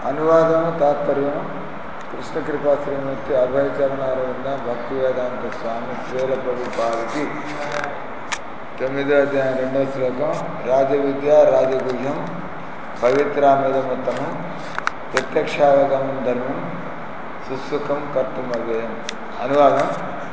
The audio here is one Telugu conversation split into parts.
అనువాదము తాత్పర్యం కృష్ణ కృపా శ్రీమూర్తి అభయచరణారవింద భక్తి వేదాంత స్వామి శ్రీల ప్రభుపాదికి 9వ అధ్యాయం 2వ శ్లోకం. రాజవిద్య రాజగుహ్యం పవిత్రామృతముత్తమం ప్రత్యక్షావగమం ధర్మం సుసుఖం కర్తుమవ్యయం. అనువాదం.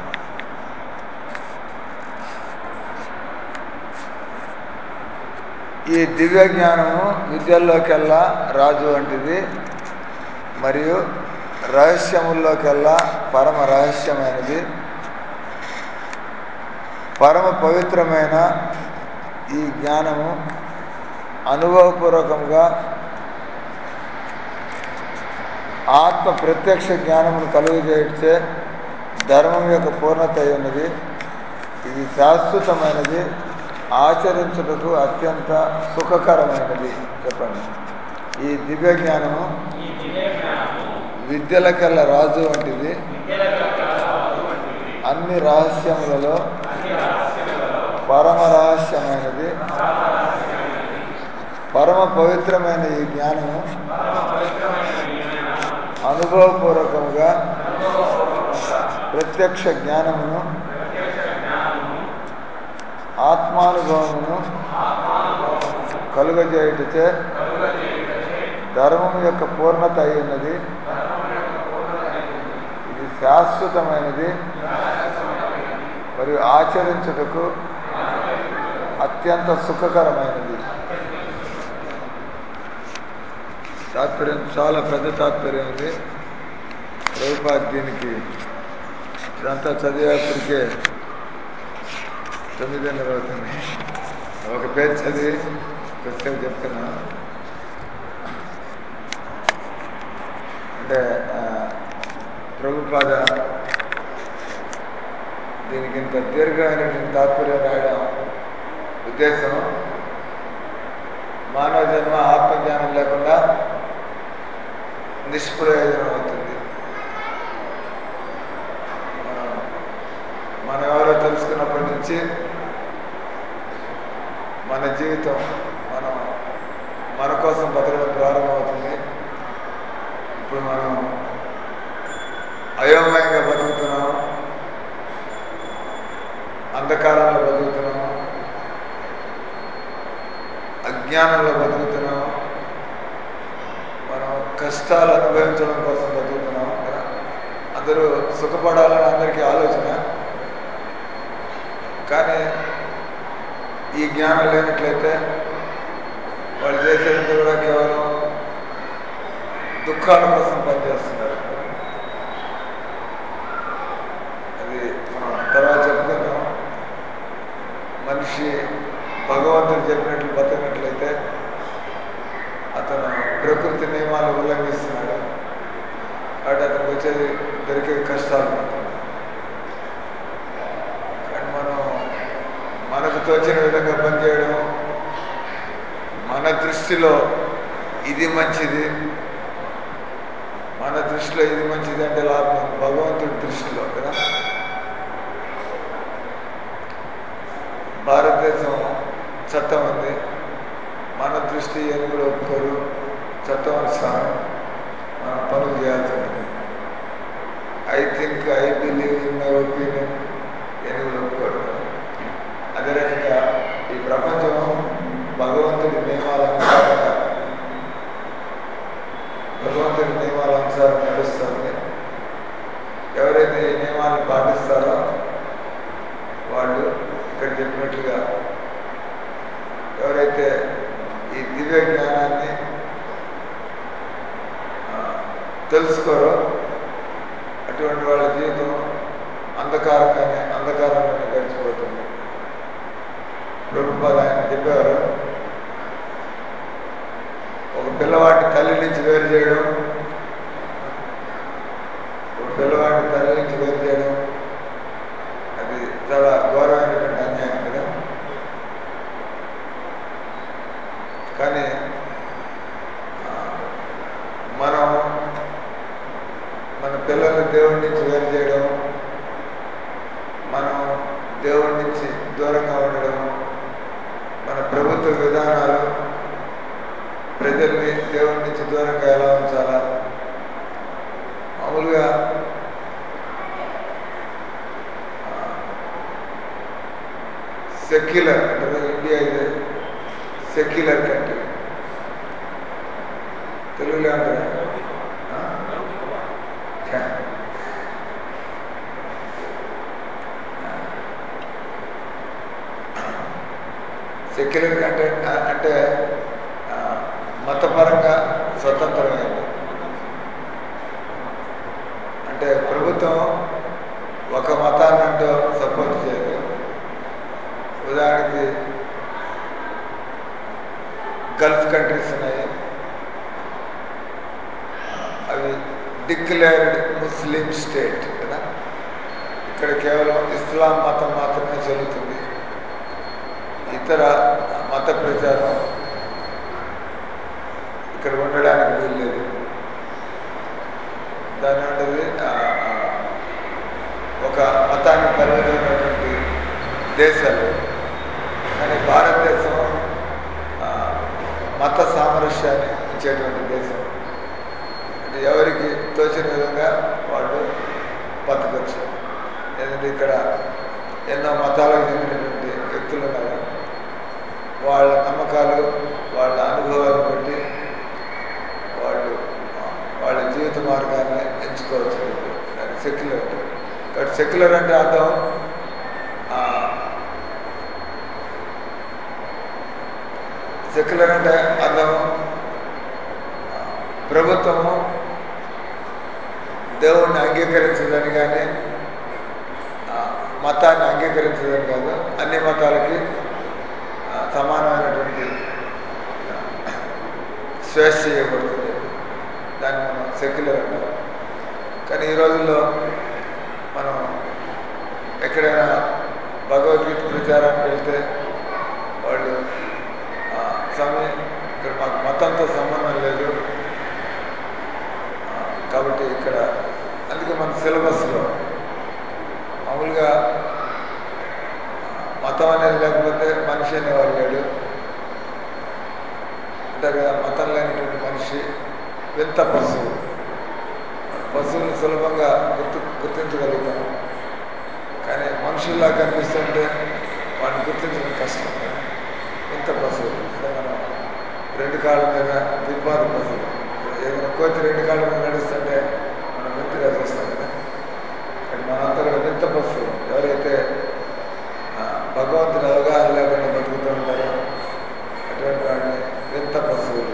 ఈ దివ్య జ్ఞానము విద్యల్లోకెల్లా రాజు వంటిది మరియు రహస్యముల్లోకెల్లా పరమ రహస్యమైనది. పరమ పవిత్రమైన ఈ జ్ఞానము అనుభవపూర్వకంగా ఆత్మ ప్రత్యక్ష జ్ఞానమును కలుగజేయచ్చే ధర్మం యొక్క పూర్ణత ఉన్నది. ఇది శాశ్వతమైనది, ఆచరించుటకు అత్యంత సుఖకరమైనది. చెప్పండి. ఈ దివ్య జ్ఞానము విద్యలకెల్లా రాజు వంటిది. అన్ని రహస్యములలో పరమ రహస్యమైనది. పరమ పవిత్రమైన ఈ జ్ఞానము అనుభవపూర్వకముగా ప్రత్యక్ష జ్ఞానమును ఆత్మానుభవమును కలుగజేయుటచే ధర్మం యొక్క పూర్ణత అయినది. ఇది శాశ్వతమైనది మరియు ఆచరించుటకు అత్యంత సుఖకరమైనది. తాత్పర్యం చాలా పెద్ద తాత్పర్యం ఉంది. ప్రభుపాద దీనికి ఇదంతా చదివేప్పటికే 9:30 అవుతుంది. ఒక పేరు చదివి కొద్దిసేపు చెప్తున్నాను. అంటే ప్రభుపాద దీనికి ఇంత దీర్ఘమైనటువంటి తాత్పర్యం రాయడం ఉద్దేశం, మానవ జన్మ ఆత్మజ్ఞానం లేకుండా నిష్ప్రయోజనం అవుతుంది. మనం ఎవరో తెలుసుకున్నప్పటి నుంచి మన జీవితం మన కోసం బతకడం ప్రారంభమవుతుంది. ఇప్పుడు మనం అయోమయంగా బతుకుతున్నాము, అంధకారంలో బతుకుతున్నాము, అజ్ఞానంలో బతుకుతున్నాము, మనం కష్టాలు అనుభవించడం కోసం బతుకుతున్నాము కదా. అందరూ సుఖపడాలని అందరికీ ఆలోచన, కానీ ఈ జ్ఞానం లేనట్లయితే వాళ్ళు చేసేది కూడా కేవలం దుఃఖాల కోసం పనిచేస్తున్నారు. అది మనం తర్వాత చెప్పుకున్నాం. మనిషి భగవంతుడు చెప్పినట్లు బతికినట్లయితే అతను ప్రకృతి నియమాలు ఉల్లంఘిస్తున్నాడు. కాబట్టి అతనికి వచ్చేది దొరికేది కష్టాలు మాత్రమే. కానీ మనం మనకు తోచిన విధంగా పనిచేయడం, మన దృష్టిలో ఇది మంచిది, మన దృష్టిలో ఇది మంచిది అంటే లాభం భగవంతుడి దృష్టిలో కదా. భారతదేశం చట్టం ఉంది, మన దృష్టి ఏనుగులు ఒప్పుకోరు, చట్టం అనుసారం మనం పనులు చేయాల్సి ఉంటుంది. I think, I believe in my opinion, ఏనుగులు ఒప్పుకోరు. అదే రకంగా ఈ ప్రపంచం భగవంతుడి నియమాల అనుసారం నడుస్తుంది. ఎవరైతే ఈ నియమాలను పాటిస్తారో వాళ్ళు ఇక్కడ చెప్పినట్లుగా ఎవరైతే ఈ దివ్య జ్ఞానాన్ని తెలుసుకోరో అటువంటి వాళ్ళ జీవితం అంధకారంలోనే గడిచిపోతుంది. ప్రభుపాద ఆయన చెప్పారు, ఒక పిల్లవాడిని తల్లి నుంచి వేరు చేయడం, అది చాలా ఘోరమైనటువంటి అన్యాయం కదా. కానీ మనం మన పిల్లల్ని దేవుడి నుంచి వేరు చేయడం, మనం దేవుడి నుంచి దూరంగా ఉండడం, మన ప్రభుత్వ విధానాలు ప్రతి ప్రజల్ని దేవుడి నుంచి దూరంగా ఎలా ఉంచాలా. మామూలుగా సెక్యులర్ అంటే ఇండియా ఇది సెక్యులర్ కంట్రీ. తెలుగులో అంటారు సెక్యులర్ కంటే అంటే మతపరంగా స్వతంత్రమైంది. అంటే ప్రభుత్వం ఒక మతాన్ని అంటూ సపోర్ట్ చేయదు. ఉదాహరణకి గల్ఫ్ కంట్రీస్ ఉన్నాయి, అవి డిక్లేర్డ్ ముస్లిం స్టేట్ కదా. ఇక్కడ కేవలం ఇస్లాం మతం మాత్రమే చెల్లుతుంది. ఇతర మత ప్రచారం ఇక్కడ ఉండడానికి వీల్లేదు. దాని ఉండేది ఒక మతానికి పరిమితమైనటువంటి దేశాలు. కానీ భారతదేశం మత సామరస్యాన్ని ఇచ్చేటువంటి దేశం. అంటే ఎవరికి తోచిన విధంగా వాళ్ళు బతకచ్చు. ఎందుకంటే ఇక్కడ ఎన్నో మతాలకు చెందినటువంటి వ్యక్తులు ఉన్నారు. వాళ్ళ నమ్మకాలు, వాళ్ళ అనుభవాలను బట్టి వాళ్ళు వాళ్ళ జీవిత మార్గాన్ని ఎంచుకోవచ్చు. దాన్ని సెక్యులర్ అంటే. కాబట్టి సెక్యులర్ అంటే అర్థం సెక్యులర్ అంటే అర్థం ప్రభుత్వము దేవుణ్ణి అంగీకరించదని కానీ మతాన్ని అంగీకరించదని కాదు, అన్ని మతాలకి సమానమైనటువంటి స్వేచ్ఛ చేయబడుతుంది. దాన్ని మనం సెక్యులర్ అంటాం. కానీ ఈ రోజుల్లో మనం ఎక్కడైనా భగవద్గీత ప్రచారానికి వెళ్తే వాళ్ళు స్వామి ఇక్కడ మాకు మతంతో సంబంధం లేదు కాబట్టి ఇక్కడ, అందుకే మన సిలబస్లో మామూలుగా మతం అనేది లేకపోతే మనిషి అనేవాడు లేడు అంటారు కదా. మతం లేనటువంటి మనిషి వింత పశువు. పశువుని సులభంగా గుర్తించగలుగుతాం, కానీ మనుషుల్లా కనిపిస్తుంటే వాడిని గుర్తించడం కష్టం. వింత పశువు అంటే మనం రెండు కాళ్ళ మీద తిప్పాలి పశువు. ఏదైనా కోతి రెండు కాళ్ళ మీద నడుస్తుంటే మనం వింతగా చూస్తాం కదా. కానీ మనంతా కూడా వింత పశువు. ఎవరైతే భగవంతుని అవగాహన లేకుండా బతుకుతూ ఉంటారో అటువంటి వాడిని వింత పశువులు.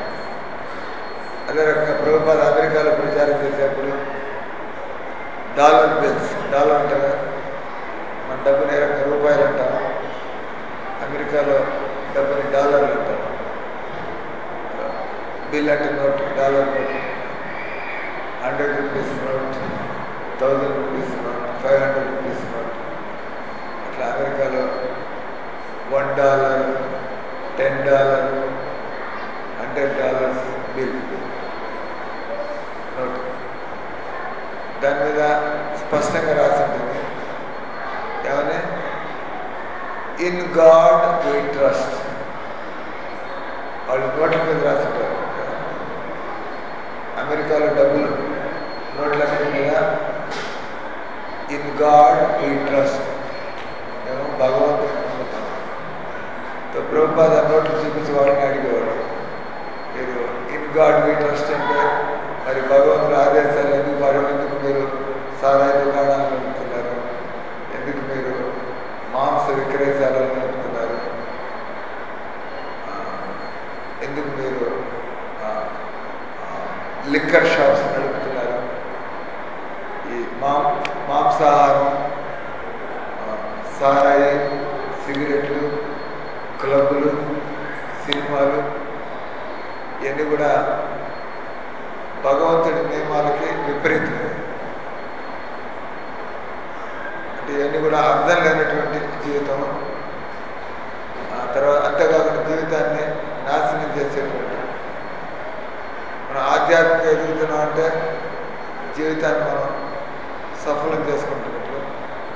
అదే రకంగా ప్రభుపాద అమెరికాలో ప్రచారం చేసేప్పుడు డాలర్ బిల్స్, డాలర్ అంటారా, మన డబ్బుని ఏ రకంగా రూపాయలు అంటాం, అమెరికాలో డబ్బుని డాలర్లు అంటారు. బిల్ అంటే note, dollar note, 100 rupees note, 1000 rupees note, 500 rupees note. అట్లా అమెరికాలో $1, $10, $100 బిల్ నోట్. దాని మీద స్పష్టంగా రాసి ఉంటుంది ఏమని, ఇన్ గాడ్ వి ట్రస్ట్. వాళ్ళు నోట్ల మీద రాసింటారు. అమెరికాలో డబ్బులు నోట్లన్నిటి మీద ఇన్ గాడ్ వి ట్రస్ట్, మేము భగవంతుని నమ్ముతాం. ప్రభుపాద నోట్లు చూపించి వాళ్ళని అడిగేవాడు, మీరు ఇన్ గాడ్ వి ట్రస్ట్ అంటే మరి భగవంతుని ఆదేశాలు ఎందుకు మీరు సారాయి దుకాణాలు నడుపుతున్నారు, ఎందుకు మీరు మాంస విక్రయశాలలు నడుపుతున్నారు, ఎందుకు మీరు లిక్కర్ షాప్స్ నడుపుతున్నారు, ఈ మాంసాహారం, సారాయి, సిగరెట్లు, క్లబ్బులు, సినిమాలు ఇవన్నీ కూడా భగవంతుడి నియమాలకి విపరీతం. అంటే ఇవన్నీ కూడా అర్థం లేనటువంటి జీవితం. తర్వాత అంతేకాకుండా జీవితాన్ని నాశనం చేసేటువంటి, మనం ఆధ్యాత్మిక ఎదుగుతున్నాం అంటే జీవితాన్ని మనం సఫలం చేసుకుంటున్నట్లు,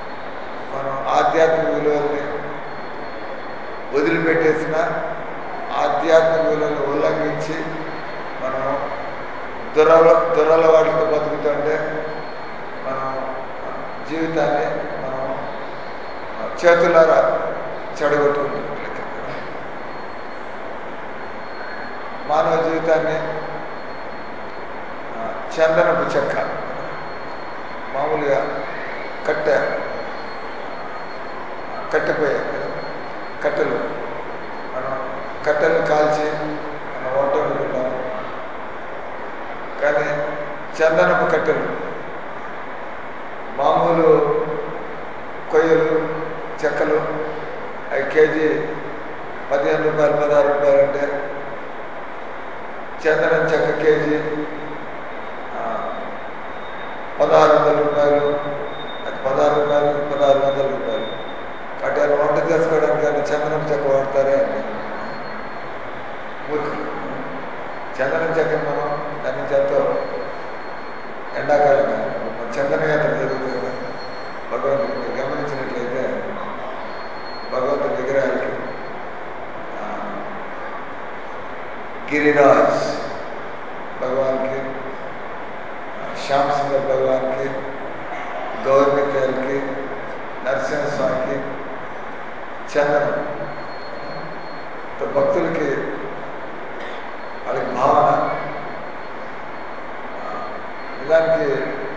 మనం ఆధ్యాత్మిక విలువల్ని వదిలిపెట్టేసిన ఆధ్యాత్మిక విలువలు ఉల్లంఘించి మనం దురలవాట్లతో బతుకుతుంటే మనం జీవితాన్ని మనం చేతులారా చెడగొట్టుకుంటున్నట్లయితే మానవ జీవితాన్ని చందనపు చెక్క మామూలుగా కట్టెపోయాం కదా, కట్టెలు మనం కట్టెలు కాల్చి మనం వంట వండుకుంటాం. కానీ చందనపు కట్టెలు మామూలు కొయ్యలు చెక్కలు అవి కేజీ 15 రూపాయలు 16 రూపాయలు అంటే చందనం చెక్క కేజీ 1600 రూపాయలు, అది 16 రూపాయలు 1600 రూపాయలు. కాబట్టి వాళ్ళు వంట చేసుకోవడానికి అది చందనం చెక్క వాడతారే అని మూర్ఖులు. చందనం చెక్కని మనం దాని నుంచి ఎంతో ఎండాకాలం చందన యాత్ర జరుగుతుంది కదా భగవంతుడు. మీరు గమనించినట్లయితే భగవంతుడి విగ్రహాలకి గిరిరాజ్ భగవాన్కి, శ్యామ్ సుందర్ భగవాన్కి, గౌరమిత్యాలకి, నరసింహస్వామికి చందనం భక్తులకి వాళ్ళకి భావన. నిజానికి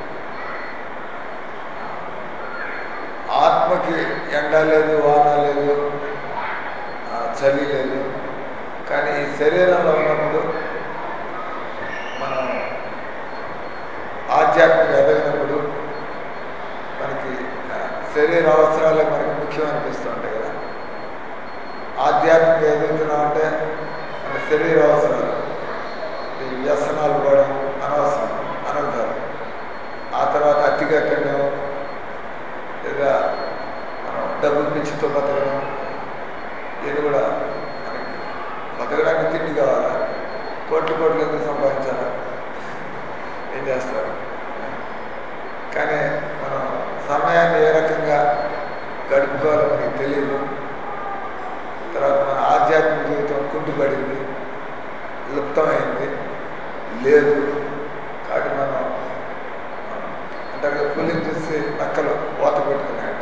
ఆత్మకి ఎండ లేదు, వాన లేదు, చలి లేదు. కానీ ఈ శరీరంలో ఉన్నప్పుడు మనం ఆధ్యాత్మిక ఎదగినప్పుడు మనకి శరీర అవసరాలే మనకి ముఖ్యం అనిపిస్తూ ఉంటాయి కదా. ఆధ్యాత్మిక ఎదుగుతున్నాం అంటే మన శరీర అవసరాలు, ఈ వ్యసనాలు కూడా అనవసరం, అనర్థాలు. ఆ తర్వాత అతిగా తినడం, లేదా మనం డబ్బు పిచ్చితో బతకడం, ఇది కూడా మనకి బతకడానికి తిండి కావాలా, కోట్లు ఎందుకు సంపాదించాలా, ఏం చేస్తారు. కానీ మనం సమయాన్ని ఏ రకంగా గడుపుకోవాలో మనకి తెలియదు. తర్వాత మన ఆధ్యాత్మిక జీవితం కుంటుపడింది, లుప్తమైంది, లేదు. కాబట్టి మనం అంటే పులిని చూసి నక్కలు వాత పెట్టుకున్నాయట.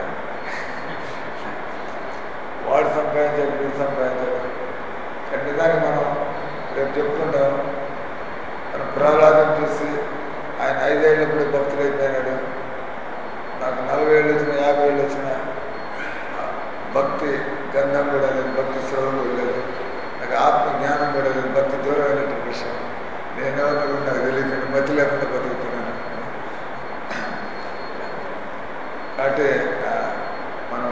వాడు సంపాదించాడు, వీడు సంపాదించాడు. కానీ నిజానికి మనం రేపు చెప్పుకుంటాం, మన ప్రహ్లాదం చూసి ఆయన 5 ఏళ్ళప్పుడు భక్తుడైపోయినాడు. నాకు 40 ఏళ్ళు వచ్చినా 50 ఏళ్ళు వచ్చినా భక్తి గంధం కూడా లేదు, భక్తి శ్రవణం లేదు, నాకు ఆత్మ జ్ఞానం కూడా లేదు, భక్తి దూరమైనటువంటి విషయం. నేనెవరు నాకు తెలియకుండా మతి లేకుండా బతుకుతున్నాను. కాబట్టి మనం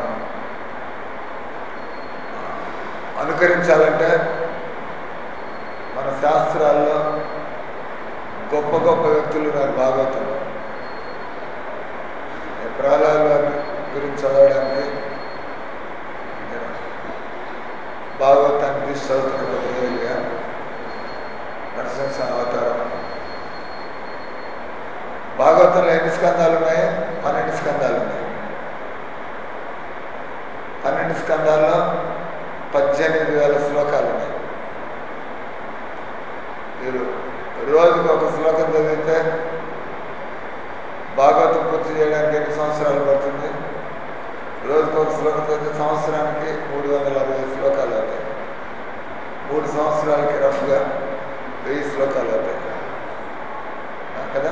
అనుకరించాలంటే మన శాస్త్రాల్లో గొప్ప వ్యక్తులు నాకు భాగవతం. ప్రహ్లాద వారి గురించి చదవడానికి నేను భాగవతాన్ని తీసి చదువుతున్న కొద్ది రోజులుగా. నరసింహ అవతారం భాగవతంలో ఎన్ని స్కందాలు ఉన్నాయి? 12 స్కందాలు ఉన్నాయి. 12 స్కందాల్లో 18,000 శ్లోకాలు ఉన్నాయి. మీరు రోజుకి ఒక శ్లోకం చదివితే భాగవతం పూర్తి చేయడానికి ఎన్ని సంవత్సరాలు పడుతుంది? రోజుకి ఒక శ్లోకం చదివితే సంవత్సరానికి 360 శ్లోకాలు అవుతాయి. 3 సంవత్సరాలకి రఫ్గా 1000 శ్లోకాలు అవుతాయి కదా.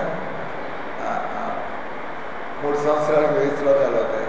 3 సంవత్సరాలకి 1000 శ్లోకాలు అవుతాయి.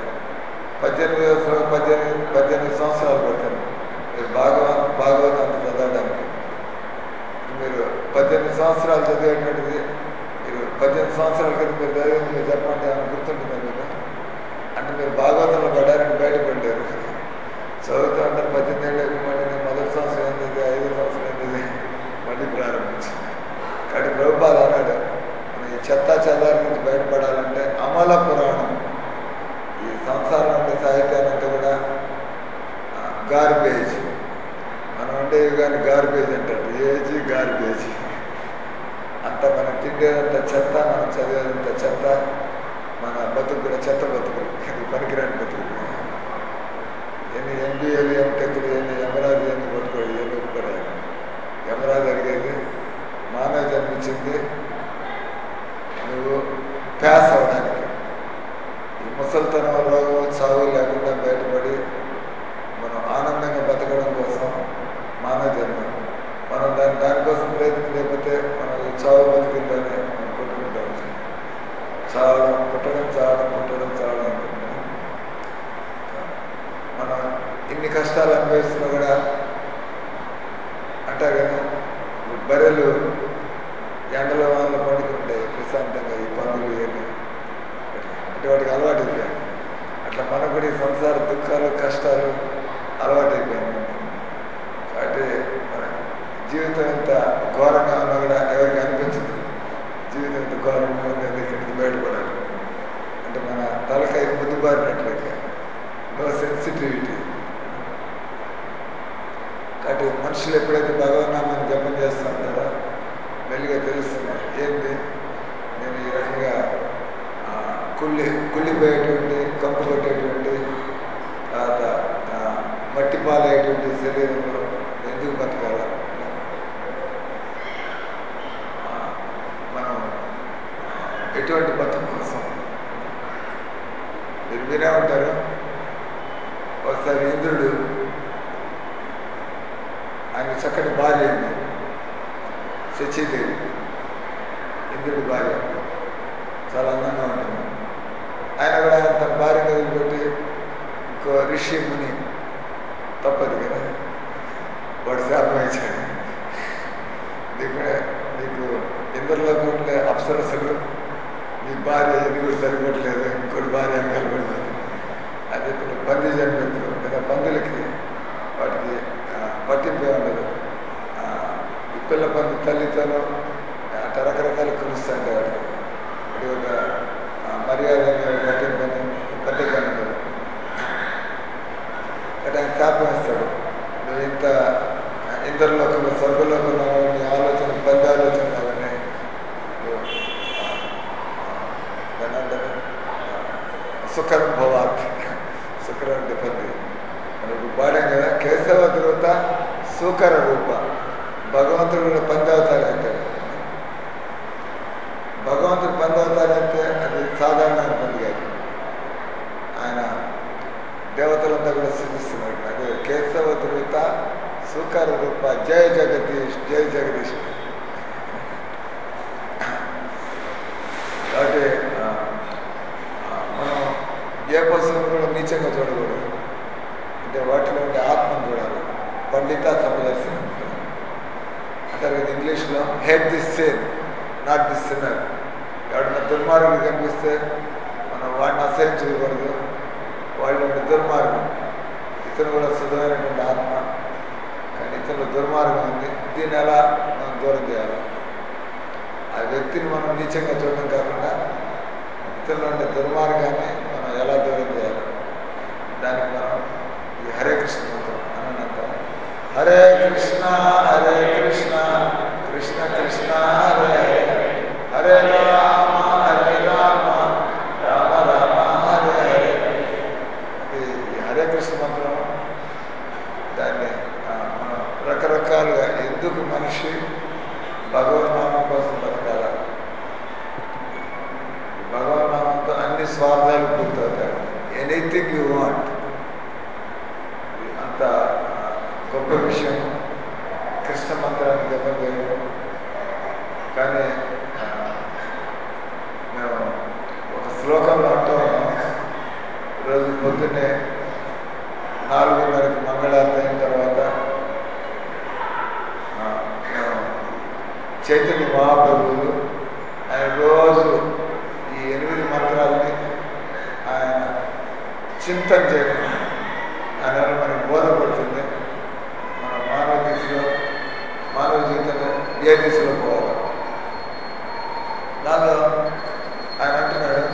18 సంవత్సరాలు పడుతుంది మీరు భాగవతాన్ని చదవడానికి. మీరు 18 సంవత్సరాలు చదివేటువంటిది మీరు 18 సంవత్సరాల క్రితం మీరు చదివింది మీరు చెప్పండి, ఏమైనా గుర్తుంటుందా మీకు? అంటే మీరు భాగవతంలో పడ్డారని బయటపడలేరు. చదువుతూ ఉంటారు 18 ఏళ్ళకి, మళ్ళీ నేను మొదటి సంవత్సరం ఏంది, 5వ సంవత్సరం ఏంది, మళ్ళీ ప్రారంభించింది. కాబట్టి ప్రభుపాద అన్నాడు, మనం ఈ చెత్తా చెదారి నుంచి బయటపడాలంటే అమల పురాణం, ఈ సంసారం ఉండే సాహిత్యానంతా కూడా గార్బేజ్. మనం ఉండేవి కానీ గార్బేజ్ అంటారు, ఏజీ గార్బేజ్. అంతా మనం తిండేదంతా చెత్త, మనం చదివేదంతా చెత్త, మన బతుకు కూడా చెత్త బతుకులు, అది పనికిరాని బతుకులు. ఎన్ని MBAలు, MTechలు, ఎన్ని ఎమరాజు, ఎన్ని కొట్టుకోడు, ఎన్ని ఒప్పుకోరాదు. యమరాజు అడిగేది మానవ జన్మించింది నువ్వు ప్యాస్ అవడానికి, ఈ ముసలితనం రోగం చావు లేకుండా బయటపడి మనం ఆనందంగా బతకడం కోసం మానవ జన్మ. మనం దానికోసం ప్రయత్నం లేకపోతే మనం ఈ చావు బతుకుల్లోనే మనం కొట్టుకుంటాం. చావడం, పుట్టడం, చావడం, పుట్టడం, చావడం అనుకుంటున్నాం. మనం ఇన్ని కష్టాలు అనుభవిస్తున్నా కూడా అంటారు కదా, బర్రెలు ఎండలో వాళ్ళ పండుకుంటాయి ప్రశాంతంగా, ఈ పందులు ఇవన్నీ అంటే వాటికి అలవాటు అయిపోయాయి. అట్లా మనకు కూడా ఈ సంసార దుఃఖాలు కష్టాలు అలవాటు అయిపోయాయి. కాబట్టి మన జీవితం ఎంత ఘోరంగా ఉన్నా కూడా ఎవరికి అనిపించదు జీవితం ఎంత ఘోరంగా ఉన్నది, ఇక్కడి నుంచి బయటపడాలి అంటే మన తలకాయ ముద్దుబారినట్లయితే నో సెన్సిటివిటీ. కాబట్టి మనుషులు ఎప్పుడైతే భగవన్నామాన్ని జపం చేస్తూ ఉంటారో మెల్లిగా తెలుస్తుంది ఏంటి నేను ఈ రకంగా కుళ్ళిపోయేటువంటి, కంపు కొట్టేటువంటి, తర్వాత మట్టి పాలయ్యేటువంటి శరీరంలో ఎందుకు బతకాల. మనం ఎటువంటి బతుకు కోసం మీరు వినే ఉంటారు. ఒకసారి ఇంద్రుడు, ఆయన చక్కటి భార్య ఉంది శచీదేవి, ఇంద్రుడి భార్య చాలా అందంగా ఉంటుంది. ఆయన కూడా తన భార్య వదిలిపెట్టి ఇంకో ఋషి ముని, తప్పదు కదా, వాడు శాపం ఇచ్చాడు, నీకు ఇంద్రలోకంలో అప్సరసలు నీ భార్య ఇది కూడా సరిపడలేదు, ఇంకోటి భార్య కలపడలేదు అని చెప్పి నువ్వు పంది జన్మెత్తులు కదా. పందులకి వాటికి పట్టింపే ఉండదు. ఈ పిల్ల పంది తల్లితోనూ అట్లా రకరకాలు కులుస్తాంటే వాటికి అది ఒక మర్యాద పట్టింపని పద్ధతి ఉండదు. అంటే ఆయన శాపం ఇస్తాడు, నువ్వు ఇంత ఇంద్రలోకంలో స్వర్గలోకంలో నీ ఆలోచన పంది ఆలోచన అవన్నీ దాని అందరూ సుఖరం భవాత్, సుఖరం అంటే పంది. మనకు పాడాం కదా, కేశవ ధృత సుకర రూప, భగవంతుడు కూడా పంది అవుతారంటాడు. భగవంతుడు పంది అవుతారంటే అది సాధారణమైన పంది కాదు. ఆయన దేవతలంతా కూడా సూచిస్తున్నాడు. అదే కేశవ ధృత సుకర రూప జయ జగదీష్, జయ జగదీష్. కాబట్టి మనం ఏ పశువును కూడా నీచంగా చూడకూడదు. అంటే వాటిలో ఉండే ఆత్మను చూడాలి. పండిత సమదర్శనం అంటారు కదా ఇంగ్లీష్లో, hate this sin not this sinner. ఎవడన్నా దుర్మార్గుడు కనిపిస్తే మనం వాడిని అసహించకూడదు. వాళ్ళు దుర్మార్గం, ఇతను కూడా శుద్ధమైనటువంటి ఆత్మ, కానీ ఇతను దుర్మార్గం ఉంది, దీన్ని ఎలా మనం దూరం చేయాలి. ఆ వ్యక్తిని మనం నీచంగా చూడడం కాకుండా ఇతరులో ఉండే దుర్మార్గాన్ని మనం ఎలా దూరం చేయాలి, దానికి మనం ఈ హరే కృష్ణ మంత్రం అనంతం. హరే కృష్ణ కృష్ణ కృష్ణ హరే హరే రామ రామ రామ హరే హరే. ఈ హరే కృష్ణ మంత్రం దాన్ని మనం రకరకాలుగా, ఎందుకు మనిషి భగవన్నామం కోసం బతకాల, భగవన్నామంతో అన్ని స్వార్థాలు పూర్తవుతాయి. ఎనీథింగ్ యూ వాంట్, అంత గొప్ప విషయం కృష్ణ మంత్రాన్ని జపం చేయడం. కానీ మేము ఒక శ్లోకంలో అంటూ ఉన్నాం, రోజు పొద్దున్నే 4:30 మంగళారతి అయిన తర్వాత మేము చైతన్య మహాప్రభువులు ఆయన రోజు ఈ 8 మంత్రాలని ఆయన చింతన చేయడం, ఆయన మనకి బోధపడుతుంది. మన మానవ దిశలో, మానవ జీవితంలో ఏ దిశలో పోవాలి. దానిలో ఆయన అంటున్నాడు,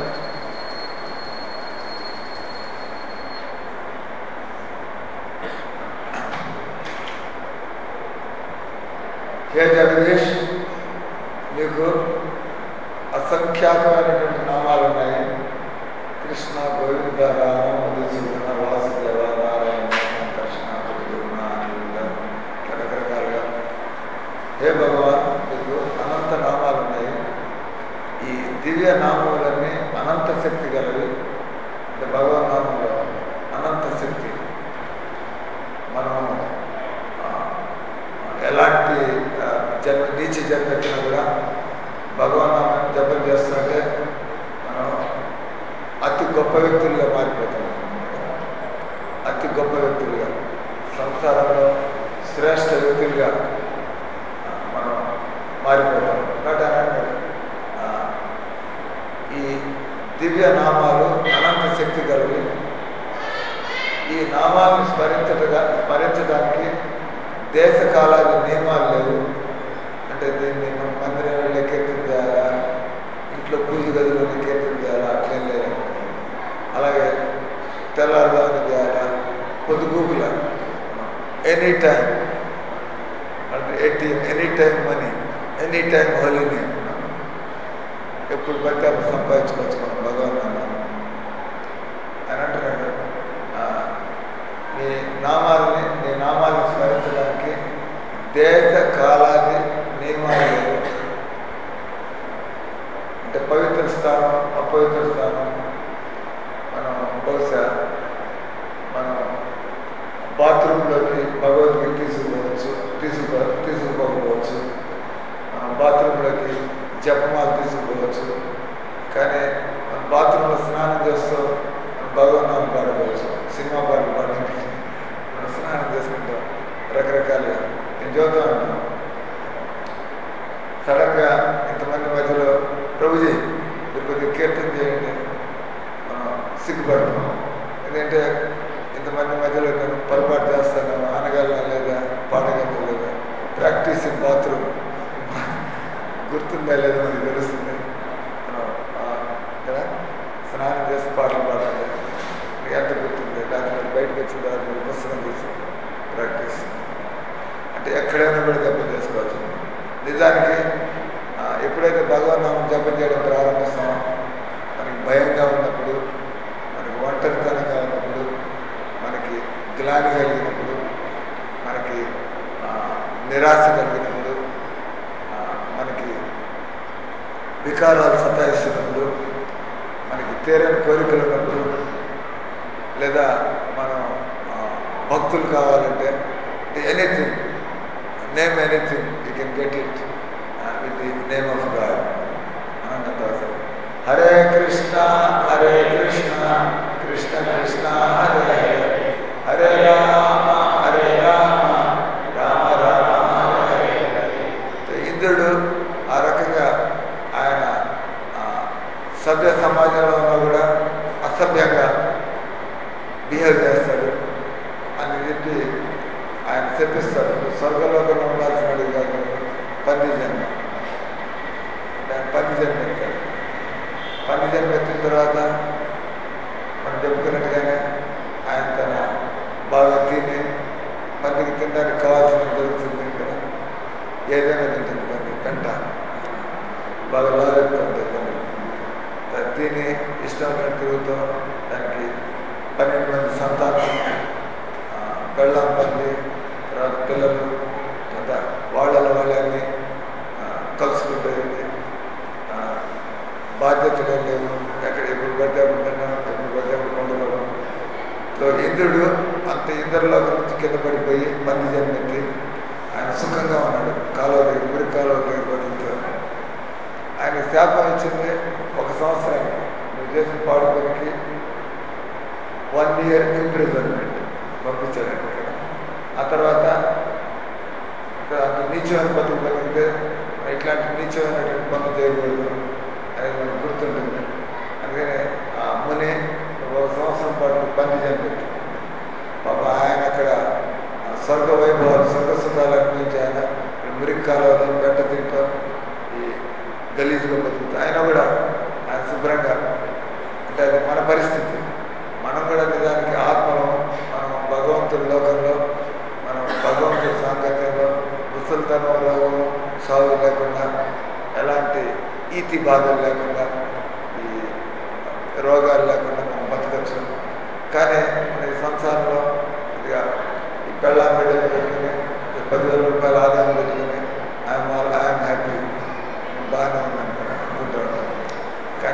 హే జగదీష్, నీకు అసంఖ్యాకమైనటువంటి నామాలు ఉన్నాయి. కృష్ణ, గోవింద, రామ, మధుసూదన, వాసుదేవ, నారాయణ, కృష్ణ, రకరకాలుగా. దివ్య నామములన్నీ అనంత శక్తి గలవి. అంటే భగవన్నామంలో అనంత శక్తి. మనం ఎలాంటి నీచ జన్మెత్తినా కూడా భగవన్నామం జపం చేస్తుంటే మనం అతి గొప్ప వ్యక్తులుగా మారిపోతాం. అతి గొప్ప వ్యక్తులుగా, సంసారంలో శ్రేష్ఠ వ్యక్తులుగా మనం మారిపోతాం. కాబట్టి ఈ దివ్య నామాలు అనంత శక్తి గలవి. ఈ నామాలను స్మరించడానికి దేశకాలాది నియమాలు లేవు. అంటే దీన్ని మనం మందిరంలో కీర్తన చేయాలా, ఇంట్లో పూజ గదిలో కీర్తన చేయాలా, అట్లేం లేదు. అలాగే తెల్లారుదాన్ని చేయాలా, పొద్దుగూకుల ఎనీ టైం, అంటే any time money, any time holy name, ఎప్పుడు పడితే అప్పుడు సంపాదించుకోవచ్చు మనం భగవంతుని అని అంటున్నాడు. నీ నామాల్ని స్మరించడానికి దేశ కాలాది నియమాలు లేవు. అంటే పవిత్ర స్థానం, అపవిత్ర స్థానం, మనం బహుశా మనం బాత్రూంలోకి భగవద్గీత తీసుకుపోకపోవచ్చు, బాత్రూంలోకి జపమాలు తీసుకుపోవచ్చు. కానీ మన బాత్రూంలో స్నానం చేస్తూ భగవన్నామం పాడుకోవచ్చు, సినిమా పాటలు పాడడానికి మనం స్నానం చేసుకుంటాం రకరకాలుగా. నేను చూద్దాం ఉంటాను. సడన్గా ఇంతమంది మధ్యలో ప్రభుజీ మీరు కొద్దిగా కీర్తన చేయండి, మనం సిగ్గుపడతాం. ఎందుకంటే ఇంతమంది మధ్యలో నేను పొరపాటు చేస్తాను, అనగలనా లేదా, పాడగలనా లేదా, ప్రాక్టీస్ ఇన్ బాత్రూమ్ గుర్తుందా లేదా మనకి తెలుస్తుంది. కదా స్నానం చేసి పాటలు పాడాలి, మీకు ఎంత గుర్తుంది, దాని మీరు బయటకు వచ్చిన తర్వాత మీరు పుస్తకం తీసి ప్రాక్టీస్. అంటే ఎక్కడైనా కూడా జపం చేసుకోవచ్చు. నిజానికి ఎప్పుడైతే భగవన్నామం జపం చేయడం ప్రారంభిస్తామో, మనకి భయంగా ఉన్నప్పుడు, మనకి ఒంటరితనంగా ఉన్నప్పుడు, మనకి గ్లాని కలిగినప్పుడు, మనకి నిరాశ కలిగినప్పుడు, మనకి వికారాలు సతాయిస్తున్నప్పుడు, మనకి తీరని కోరికలు ఉన్నప్పుడు, లేదా మనం భక్తులు కావాలంటే anything, name anything, you can get it with the name of God Ananta. Hare Krishna Hare Krishna Krishna Krishna Hare Hare, Hare Rama Hare Rama Rama Rama Hare Hare. ఇంద్రుడు ఆ రకంగా ఆయన సభ్య సమాజంలో ఉన్నా కూడా అసభ్యంగా బిహేవ్ చేస్తాడు అని చెప్పి ఆయన చెప్పిస్తాడు. స్వర్గలోకంలో ఉండాల్సినది కాదు, పంది జన్మ, పంది జన్మ ఎత్తాడు. పంది జన్మ ఎత్తిన తర్వాత మనం చెప్పుకున్నట్టుగానే ఆయన తన బాగా తిని, పందికి తినడానికి కావాల్సినది దొరుకుతుంది కదా, ఏదైనా తింటుంది పంది, పెంట బాగా లాగెత్తు ఉంటుంది పంది. తిని ఇష్టం తిరుగుతూ దానికి 12 మంది సంతానం, పెళ్ళాం పంది, తర్వాత పిల్లలు, అంతా వాళ్ళని కలుసుకుంటుంది. బాధ్యతలు ఏం లేవు, ఎప్పుడు పడితే అప్పుడు తినడం, ఎప్పుడు పడితే అప్పుడు పండుకోవడం. సో ఇంద్రుడు అంత ఇంద్రలోకం నుంచి కింద పడిపోయి పంది జన్మెత్తి ఆయన సుఖంగా ఉన్నాడు. కాలువ దగ్గర, మురికి కాలువ దగ్గర బతుకుతూ. ఆయన శాపం ఇచ్చింది 1 సంవత్సరానికి, నువ్వు చేసిన పాడు పనికి 1 year ఇంప్రిజన్మెంట్ పంపించాడు ఇక్కడ. ఆ తర్వాత అంత నీచమైన బతుకు బతికితే ఇట్లాంటి నీచమైనటువంటి పనులు చేయకూడదు అనేది మనకు గుర్తుంటుంది. అందుకనే ఆ ముని 1 సంవత్సరం పాటు పంది జన్మెత్తి పాప ఆయన అక్కడ స్వర్గ వైభవాలు, స్వర్గ సుఖాలు అనిపించి ఆయన మురికి కాలంలో వెంట తింటూ ఈ గలీజుగా బతుకుతూ, అయినా కూడా ఆయన శుభ్రంగా. అంటే అది మన పరిస్థితి. మనం కూడా నిజానికి ఆత్మలో మనం భగవంతుడి లోకంలో, మనం భగవంతుడి సాంగత్యంలో ముసలితనం, రోగం, సాగు లేకుండా, ఎలాంటి ఈతి బాధలు లేకుండా, ఈ రోగాలు లేకుండా మనం బతకచ్చు. కానీ మన ఈ సంసారంలో ఇక ఈ పెళ్ళాం బిడ్డలు పెట్టుకుని 10,000 రూపాయల ఆదాయం పెట్టుకుని ఐఎమ్ హ్యాపీ, బాగానే ఉందని అనుకుంటూ ఉంటాం.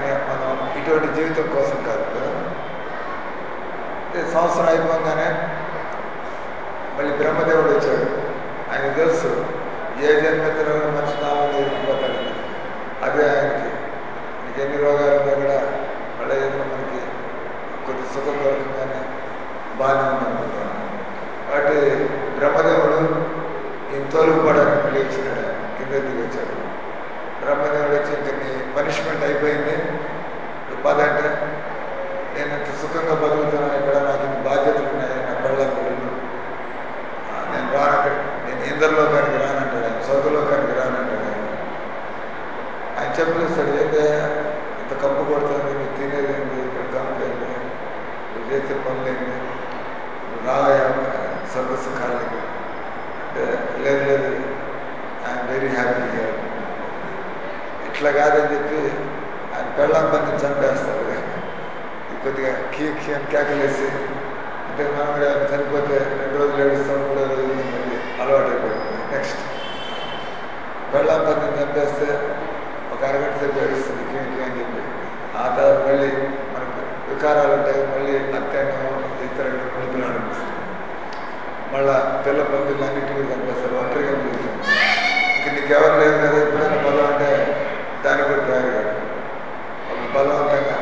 జీవితం కోసం కాదు కదా. అంటే సంవత్సరం అయిపోగానే మళ్ళీ బ్రహ్మదేవుడు వచ్చాడు. ఆయన తెలుసు ఏ జన్మెత్తిలో మనిషి నామని ఎదిగిపోతాడని. అదే ఆయనకి నీకు ఎన్ని రోగాలు కూడా మళ్ళీ ఏదైనా మనకి కొద్ది సుఖం దొరకగానే బాగానే ఉందనుకుంటాం. కాబట్టి బ్రహ్మదేవుడు ఈయన తోలుకుపోవడానికి మళ్ళీ వచ్చినాడు, కింద దిగి వచ్చాడు. బ్రహ్మదేవుడు వచ్చి ఇంక నీ పనిష్మెంట్ అయిపోయింది, పద అంటే నేను ఇంత సుఖంగా బతుకుతున్నాను, ఇక్కడ నాకు ఇంత బాధ్యతలు ఉన్నాయి, నా పెళ్ళకు నేను రానంటే నేను ఇంద్రలోకానికి రానంటాడు, ఆయన స్వర్గలోకానికి రానంటాడు. ఆయన చెప్పేస్తాడు, ఏంటే ఇంత కంపు కొడుతుంది, నువ్వు తినేది ఏంటి, ఇక్కడ కంపు ఏంటి, నువ్వు చేసే పనులు ఏంటి, నువ్వు రావయా స్వర్గ సుఖాలకి అంటే లేదు లేదు ఐఎమ్ వెరీ హ్యాపీ హియర్. ఇట్లా కాదని చెప్పి ఆయన పెళ్ళం పని చంపేస్తాడు. కొద్దిగా కీ అని కేకలేసి, అంటే మనం కూడా చనిపోతే 2 రోజులు ఏడుస్తాం, 3వ రోజులు మళ్ళీ అలవాటు అయిపోయింది. నెక్స్ట్ పెళ్ళం పని చంపేస్తే ఒక అరగంట సేపు ఏడుస్తుంది కీ అని చెప్పి. ఆ తర్వాత మళ్ళీ మనకు వికారాలు ఉంటాయి, మళ్ళీ అత్యాన్ని ఇతర పిల్లలు అనిపిస్తుంది. మళ్ళా పిల్ల పందులు అన్నింటి మీద చంపేస్తారు, ఒంటరిగా మిగులుతుంది. ఇంక నీకెవరు లేదు కదా, ఎప్పుడైనా బలం అంటే దానికి కూడా ప్రయోగాడు ఒక బలవంతంగా.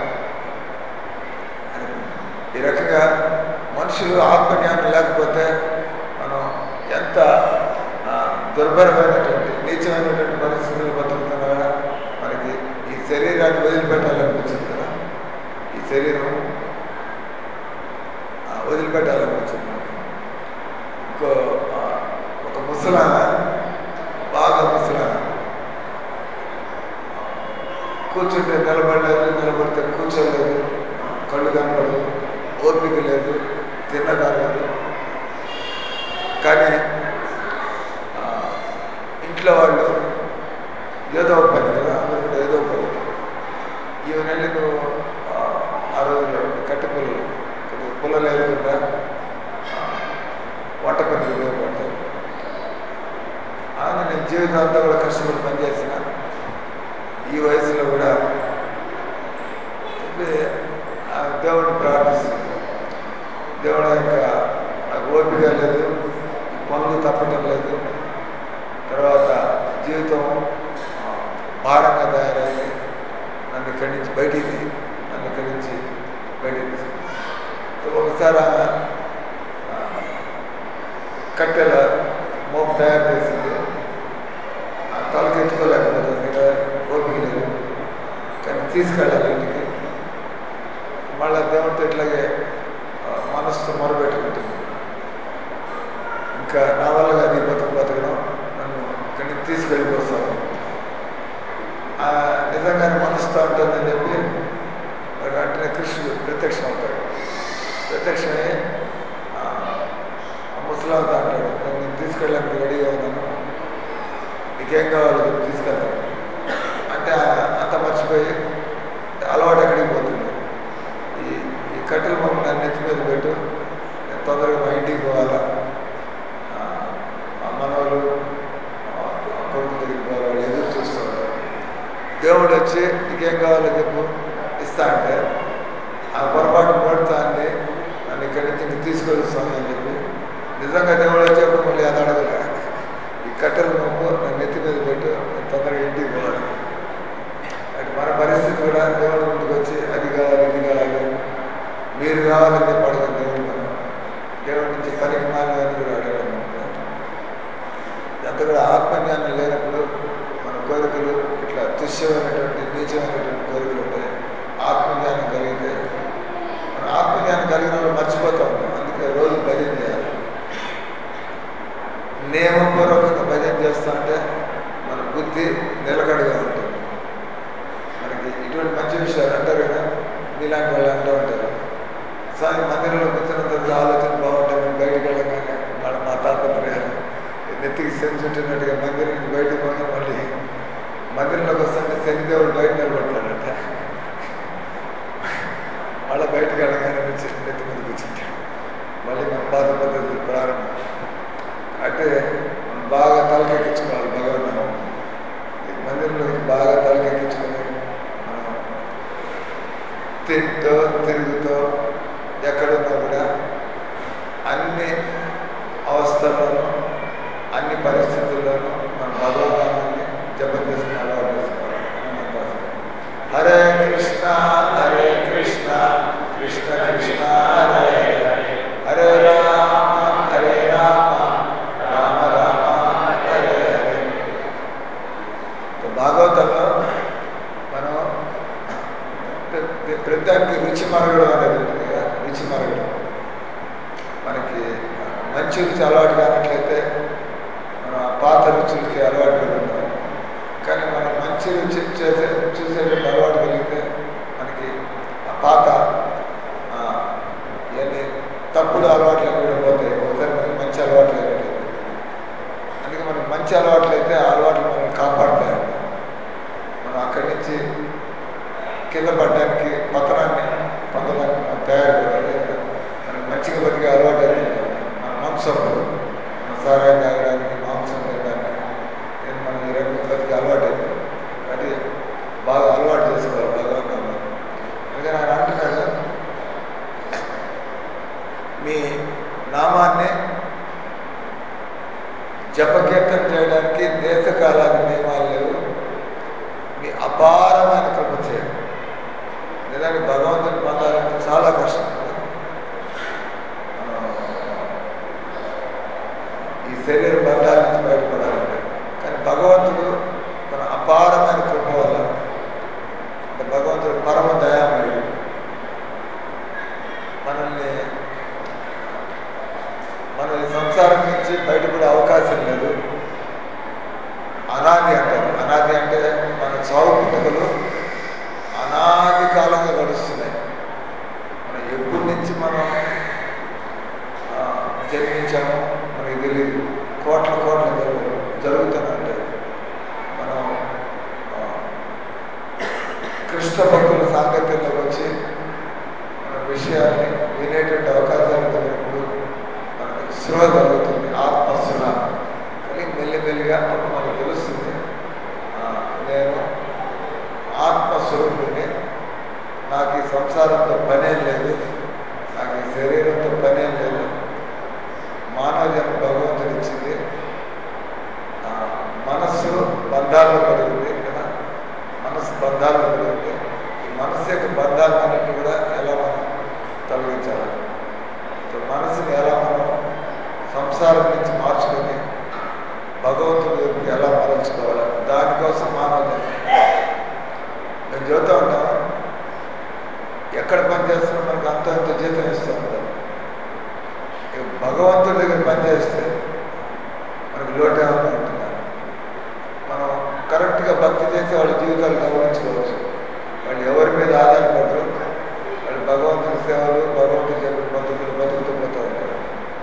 ఈ రకంగా మనుషులు ఆత్మజ్ఞానం లేకపోతే మనం ఎంత దుర్భరమైనటువంటి నీచమైనటువంటి పరిస్థితులు బతుకుతున్నా కూడా మనకి ఈ శరీరాన్ని వదిలిపెట్టాలనిపించింది కదా, ఈ శరీరం వదిలిపెట్టాలనిపించింది. ఇంకో ఒక ముసలామె, బాగా ముసలామె, కూర్చుంటే నిలబడలేదు, నిలబడితే కూర్చోలేదు, కళ్ళు కనపడదు, ఓపిక లేదు, తిన్నదరగదు. కానీ ఇంట్లో వాళ్ళు ఏదో పని కదా, అందరూ కూడా ఏదో పని. ఈవెనెళ్ళి నువ్వు ఆ రోజుల్లో కట్టి పుల్లలు కొద్దిగా పుల్లలు లేకుండా వంట పని ఉపయోగపడతాయి. ఆయన నేను జీవితాంతా కూడా కష్టపడి పనిచేసిన ఈ వయసులో కూడా దేవుడిని ప్రార్థిస్తుంది. దేవుడు యొక్క నాకు ఓపిక లేదు, పనులు తప్పటం లేదు, తర్వాత జీవితం భారంగా తయారైంది, నన్ను ఇక్కడి నుంచి బయటికి ఒకసారి ఆమె కట్టెల మోపు తయారు చేసింది. తలకెత్తుకోలేకపోతుంది, ఓపిక లేదు, కానీ తీసుకెళ్ళాలి ఇంటికి. మళ్ళా దేవుడితో ఇట్లాగే మనసుతో మొరబెట్టుకుంటుంది, ఇంకా నా వల్ల అది బతకడం, నన్ను ఇక్కడి నుంచి తీసుకెళ్ళిపోతాను. నిజంగానే మనసుతో ఉంటుందని చెప్పి వెంటనే కృష్ణుడు ప్రత్యక్షం అవుతాడు. ప్రత్యక్షమై ముసలాంతా అంటాడు, నేను తీసుకెళ్ళడానికి రెడీగా ఉన్నాను, నీకేం కావాలో తీసుకెళ్తాను అంటే అంత మర్చిపోయి అలవాటు ఎక్కడికి పోతుంది. ఈ కట్టెల బొమ్మ నన్ను నెత్తి మీద పెట్టు, నేను తొందరగా మా ఇంటికి పోవాలా, మా మనవాళ్ళు కొడుకు తిరిగి పోవాలి, వాళ్ళు ఎదురు చూస్తూ ఉంటారు. దేవుడు వచ్చి నీకేం కావాలో చెప్పు ఇస్తా అంటే ఆ పొరపాటు పడుతా అండి, నన్ను ఇక్కడి నుంచి తీసుకొస్తాను అని చెప్పి నిజంగా దేవుడు వచ్చేప్పుడు మళ్ళీ అది అడగలే, ఈ కట్టెల బొమ్మ నన్ను నెత్తి మీద పెట్టు, నేను తొందరగా ఇంటికి పోవాలి. అంటే మన పరిస్థితి కూడా దేవుడి ముందుకు వచ్చి అది కావాలి ఇది కావాలి మీరు కావాలని చెప్పి అడగదు దేవుడు. మనం దేవుడి నుంచి పనికి మాలని కూడా అడగడం. అంత కూడా ఆత్మజ్ఞానం లేనప్పుడు మన కోరికలు ఇట్లా తుష్యమైనటువంటి నీచమైనటువంటి కోరికలు ఉంటాయి. ఆత్మజ్ఞానం కలిగితే మన ఆత్మజ్ఞానం కలిగిన వాళ్ళు మర్చిపోతూ ఉంటాం. అందుకే రోజు భజన చేయాలి. నియమపూర్వకంగా భజన చేస్తూ ఉంటే మన బుద్ధి నిలకడగా ఉంటుంది. మనకి ఇటువంటి మంచి విషయాలు అంటారు కదా, మీలాంటి వాళ్ళు అంటూ ఉంటారు, స్వామి మందిరంలో కూర్చున్న తర్వాత ఆలోచన బాగుంటుంది, బయటకు వెళ్ళగానే వాళ్ళ మా తాపత్రయాలు నెత్తికి శని చుట్టినట్టుగా మందిరం నుంచి బయటకు పోయిన మళ్ళీ మందిరంలోకి వస్తుంటే శనిదేవుడు బయట నిలబడతాడంట, మళ్ళీ బయటకు వెళ్ళగానే వచ్చి నెత్తి మీద కూర్చుంటాడు. మళ్ళీ మన పాత పద్ధతులు ప్రారంభం. అంటే బాగా తలకెక్కించుకోవాలి భగవంతుడు. మందిరంలో బాగా తలకెక్కించుకొని మనం తింటూ తిరుగుతూ ఎక్కడున్నా కూడా అన్ని అవస్థల్లోనూ అన్ని పరిస్థితుల్లోనూ మన భగవన్నామాన్ని జపం చేసుకుని అలవాటు చేసుకోవాలి. హరే కృష్ణ కృష్ణ కృష్ణ హరే హరే హరే రామ రామ రామ హరే హరే. భాగవతంలో మనం ప్రతిదానికి రుచి మరగడం అనేది ఉంటుంది కదా. రుచి మరగడం మనకి మంచి రుచి అలవాటు కానట్లయితే మనం పాత రుచులకి అలవాటు పడుతున్నాం. కానీ మనం మంచి రుచి చూసేటప్పుడు అలవాటు కలిగితే మనకి ఆ పాత ఇవన్నీ తప్పుడు అలవాట్లు కూడా పోతాయి. ఒకసారి మనకి మంచి అలవాట్లు అయినట్లయితే, అందుకే మనకి మంచి అలవాట్లు అయితే ఆ అలవాట్లు మనల్ని కాపాడతాయి. మనం అక్కడి నుంచి కింద పడడానికి పతనాన్ని పొందడానికి మనం తయారవుతుంది. మనకి మంచిగా బతికే అలవాటు అయితే మన మాంసం మన సారాయి తాగడానికి మాంసం తినడానికి నేను మనం ఈ రెండు బతికే అలవాటు అయిపోయింది. అది బాగా అలవాటు చేసుకోవాలి భగవంతుడు. అందుకని ఆయన అంటున్నాడు, మీ నామాన్ని జపకీర్తన చేయడానికి దేశకాలాది నియమాలు లేవు, మీ అపారమైన కృప చేయండి. నిజానికి భగవంతుని పొందాలంటే చాలా కష్టం. ఈ శరీర బంధాల నుంచి బయటపడాలంటే, కానీ భగవంతుడు తన అపారమైన కృప వల్ల, అంటే భగవంతుడు పరమ దయామయుడు, మనం ఈ సంసారం నుంచి బయటపడే అవకాశం లేదు. అనాది అంటారు. అనాది అంటే మన చావు పుట్టుకలు అనాది కాలంగా గడుస్తున్నాయి. మనం ఎప్పటి నుంచి మనం జన్మించామో మనకి తెలియదు. కోట్ల జరుగుతున్నట్టే. మనం కృష్ణ భక్తుల సాంగత్యంలోకి వచ్చి మన విషయాన్ని వినేటువంటి అవకాశాలు కలిగినప్పుడు మనకు స్పృహ కలుగుతుంది. ఆత్మస్పృహ కలిగి మెల్లిమెల్లిగా అప్పుడు మనకు తెలుస్తుంది, నేను ఆత్మస్వరూపుడిని, నాకు ఈ సంసారంతో పనేం లేదు, నాకు ఈ శరీరంతో పనేం లేదు. మానవ జన్మ భగవంతుడు ఇచ్చింది. మనస్సు బంధాల్లో పడింది కదా, మనస్సు బంధాల్లో పడింది. ఈ మనస్సు యొక్క బంధాలన్నింటినీ కూడా ఎలా మనం తొలగించాలి, మనసుని ఎలా మనం సంసారం నుంచి మార్చుకొని భగవంతుడి వైపుకి ఎలా మరల్చుకోవాలి, దానికోసం మానవ జన్మ. మేము చెబుతూ ఉంటాం, ఎక్కడ పనిచేస్తున్నా మనకు అంత జీతం ఇస్తూ ఉంటారు. భగవంతుడి దగ్గర పనిచేస్తే మనకు లోటు ఏమైనా ఉంటుందా? మనం కరెక్ట్గా భక్తి చేసి వాళ్ళ జీవితాలు గమనించుకోవచ్చు. వాళ్ళు ఎవరి మీద ఆధారపడరు. వాళ్ళు భగవంతుడి సేవలు, భగవంతుడి చెప్పిన పద్ధతులు బతుకుతూ పోతూ ఉంటారు.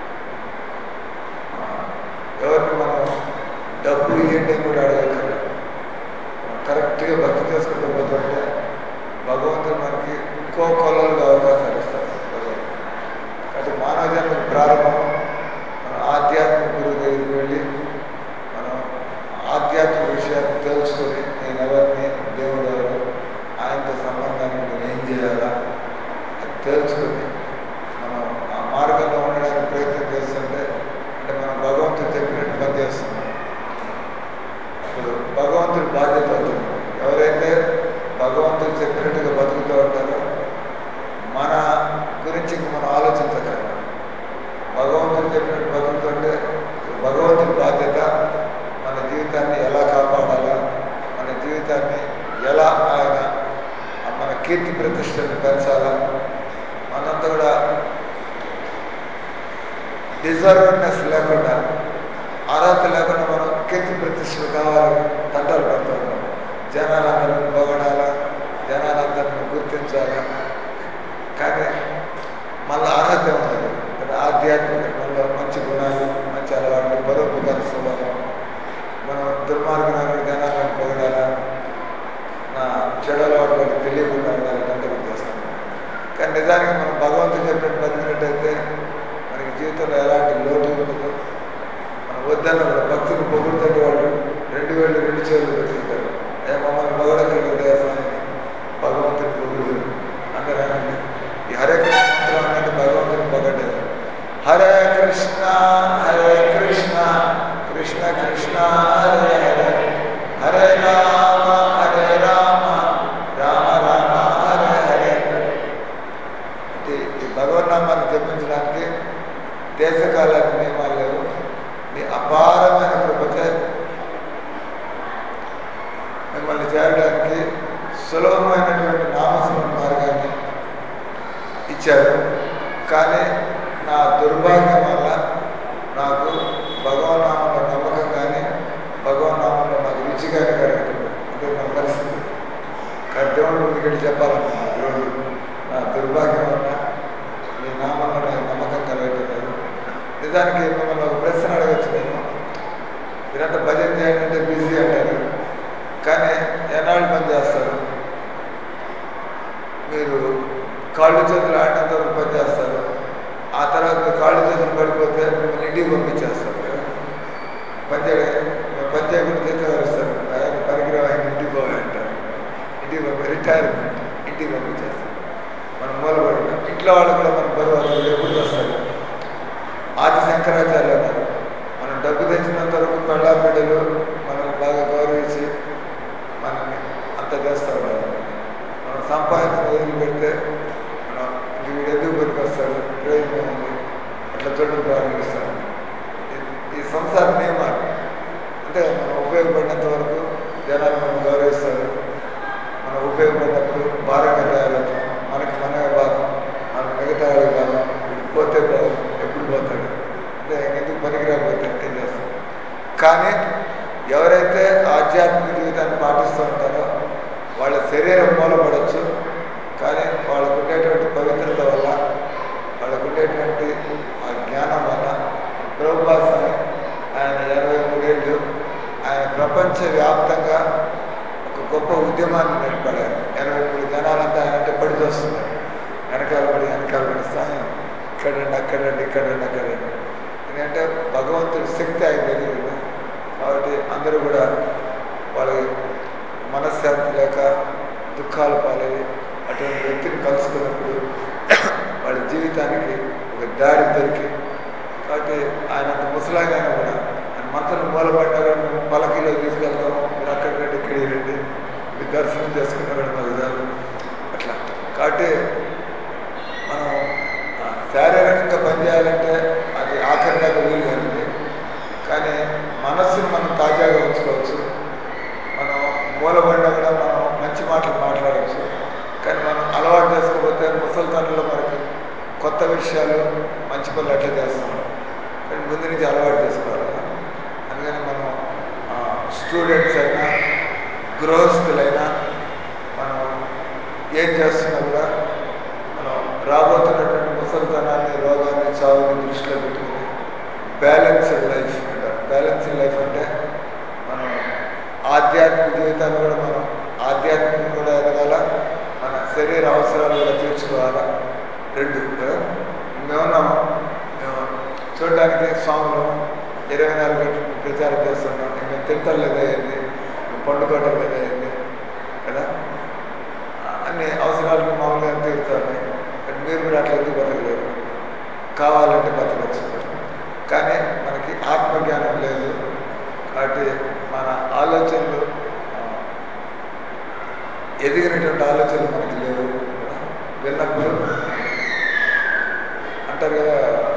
ఎవరిని మనం డబ్బు ఇవ్వండి కూడా అడగక్కర్లేదు. కరెక్ట్గా భక్తి చేసుకుంటూ పోతుంటే భగవంతుడు మనకి ఇంకో కొలలుగా అవకాశాలు ఇస్తారు. కాబట్టి మానవ జన్మకు ప్రారంభం మన ఆధ్యాత్మిక గురువు దగ్గరికి వెళ్ళి మనం ఆధ్యాత్మిక విషయాన్ని తెలుసుకొని, నేను ఎవరిని, దేవుడు ఎవరు, ఆయనతో సంబంధానికి నేను ఏం చేయాలా అది తెలుసుకొని మనం ఆ మార్గంలో ఉండడానికి ప్రయత్నం చేస్తుంటే, అంటే మనం భగవంతుడు చెప్పినట్టు పనిచేస్తున్నాం. అప్పుడు భగవంతుడి బాధ్యత అవుతుంది. ఎవరైతే భగవంతుడు చెప్పినట్టుగా బతుకుతూ ఉంటారో మన గురించి మనం ఆలోచించగలం. భగవంతుడు చెప్పినట్టు బతుకుతుంటే భగవంతుడి బాధ్యత మన జీవితాన్ని ఎలా కాపాడాలా, మన జీవితాన్ని ఎలా ఆయన మన కీర్తి ప్రతిష్టను పెంచాలా. మనంతా కూడా డిజర్వ్నెస్ లేకుండా, అర్హత లేకుండా మనం కీర్తి ప్రతిష్టలు కావాలని తంటాలు పడుతూ ఉంటాం. జనాలందరినీ పొగడాలా, జనాలందరినీ గుర్తించాలా. కానీ మళ్ళీ అర్హత ఉన్నది ఆధ్యాత్మిక, మళ్ళీ మంచి గుణాలు, మంచి అలవాట్లు, పరోపకార స్వభావం. మనం దుర్మార్గమైన జనాలను పొగడాలా, నా చెడు అలవాటు వాళ్ళకి తెలియకుండా ఉండాలని అంతా చేస్తాం. కానీ నిజానికి మనం భగవంతుడు చెప్పినట్టు బతికినట్టయితే మనకి జీవితంలో ఎలాంటి లోటు ఉండదు. మనం వద్దన్న కూడా భక్తులు పొగుడుతుంటే వాళ్ళు 2 వేళ్ళు 2 చేతులు పెట్టుకుంటారు. మమ్మల్ని పొగడగలిగితే భగవంతుడి పొగుడు అందరూ మిమ్మల్ని చేరడానికి సులభమైనటువంటి నామస్మరణ మార్గాన్ని ఇచ్చారు. కానీ నా దుర్భాగ్యం వల్ల నాకు భగవన్నామంలో నమ్మకం కానీ భగవన్నామంలో నాకు రుచి కానీ కలగటం అంటే నా పరిస్థితి. కానీ దేవుడు ముందుకెళ్ళి చెప్పాలన్నా ఈరోజు నా దుర్భాగ్యం వల్ల మీ నామంలో నాకు నమ్మకం కలగటం లేదు. నిజానికి మిమ్మల్ని ఒక ప్రశ్న అడగచ్చు నేను. మీరంతా భజన చేయండి అంటే బిజీ అంటారు. కానీ ఎన్నాళ్ళు పని చేస్తారు? మీరు కాళ్ళు చేతులు ఆడినంత వరకు పని చేస్తారు. ఆ తర్వాత మీ కాళ్ళు చేతులు పడిపోతే మిమ్మల్ని ఇంటికి పంపించేస్తారు కదా. పని చేయకుండా జీతం వస్తారు. ఆయన పరిగ్రహం ఆయన ఇంటికి పోవాలంటారు. ఇంటికి రిటైర్మెంట్ ఇంటికి పంపించేస్తారు. మనం మూలపడి ఇంట్లో వాళ్ళు కూడా మనం బరువు ఎప్పుడు వస్తారు. ఆది శంకరాచార్యులు అన్నారు, మనం డబ్బు తెచ్చినంత వరకు పెళ్ళా బిడ్డలు మనల్ని బాగా గౌరవించి మనల్ని అంత చేస్తారు. మనం సంపాదించిన వదిలిపెడితే మనం వీడు ఎందుకు పనికొస్తాడు, ప్రయోజనం ఉంది, అట్లా చూడడం ప్రారంభిస్తాడు. ఈ సంసార నియమాలు అంటే మనం ఉపయోగపడినంత వరకు జనాలు మనం గౌరవిస్తారు. మనం ఉపయోగపడినప్పుడు భారంగా తయారవుతాం. మనకి మనమే భారం, మనం మిగతా వాళ్ళకి భారం. వీడు పోతే బాగు, ఎప్పుడు పోతాడు అంటే ఎందుకు పనికిరాకపోతే ఏం చేస్తాం. కానీ ఎవరైతే ఆధ్యాత్మిక జీవితాన్ని పాటిస్తూ ఉంటారో వాళ్ళ శరీరం మూలపడవచ్చు. కానీ వాళ్ళకు ఉండేటువంటి పవిత్రత వల్ల, వాళ్ళకు ఉండేటువంటి ఆ జ్ఞానం వల్ల ప్రభుపాద స్వామి ఆయన 23 ఏళ్ళు ఆయన ప్రపంచవ్యాప్తంగా ఒక గొప్ప ఉద్యమాన్ని నడిపారు. 23 జనాలంతా ఆయన అంటే పడి చూస్తున్నారు. వెనకాల పడి సాయం ఇక్కడండి అక్కడండి ఇక్కడండి అక్కడండి. ఎందుకంటే భగవంతుడి శక్తి ఆయన దగ్గర ఉంది. కాబట్టి అందరూ కూడా వాళ్ళ మనశ్శాంతి లేక దుఃఖాలు పాలయ్యి అటువంటి వ్యక్తిని కలుసుకున్నప్పుడు వాళ్ళ జీవితానికి ఒక దారి దొరికి, కాబట్టి ఆయన అంత ముసలాయినా కూడా ఆయన మంత్రులు మూలపడ్డారు. మేము పలకీలో తీసుకెళ్తాం, మీరు అక్కడి రండి ఇక్కడికి రండి, మీరు దర్శనం చేసుకున్నారండి మాకు చాలు అట్లా. కాబట్టి మనం శారీరకంగా పనిచేయాలంటే అది ఆఖరి దాకా వీలు కానిది. కానీ మనస్సును మనం తాజాగా ఉంచుకోవచ్చు. మనం మూలపడినా కూడా మనం మంచి మాటలు మాట్లాడవచ్చు. కానీ మనం అలవాటు చేసుకోకపోతే ముసలితనంలో మనకి కొత్త విషయాలు మంచి పనులు అట్లా చేస్తాం. కానీ ముందు నుంచి అలవాటు చేసుకోవాలి. అందుకని మనం స్టూడెంట్స్ అయినా గృహస్థులైనా మనం ఏం చేస్తున్నా కూడా మనం రాబోతున్నటువంటి ముసలితనాన్ని, రోగాన్ని, చావుని దృష్టిలో పెట్టుకుని బ్యాలెన్స్డ్ లైఫ్ అంటారు. బ్యాలెన్స్డ్ లైఫ్ అంటే మనం ఆధ్యాత్మిక జీవితాన్ని కూడా మనం ఆధ్యాత్మికంగా కూడా ఎదగాల, మన శరీర అవసరాలు కూడా తీర్చుకోవాలా. రెండు కదా. మేమున్నాము, మేము చూడడానికి స్వాములు 24 గంటలు ప్రచారం చేస్తున్నాం. మేము తింటాం లేదా అయింది, మేము పండుకోవటం లేదా అయింది కదా. అన్ని అవసరాలు మామూలుగా తీరుతున్నాయి. కానీ మీరు కూడా అట్లా ఎందుకు బతకలేదు? కావాలంటే బతకచ్చు. కానీ మనకి ఆత్మజ్ఞానం లేదు. కాబట్టి మన ఆలోచనలు ఎదిగినటువంటి ఆలోచనలు మనకి లేవు. విన్నప్పుడు అంటారు కదా,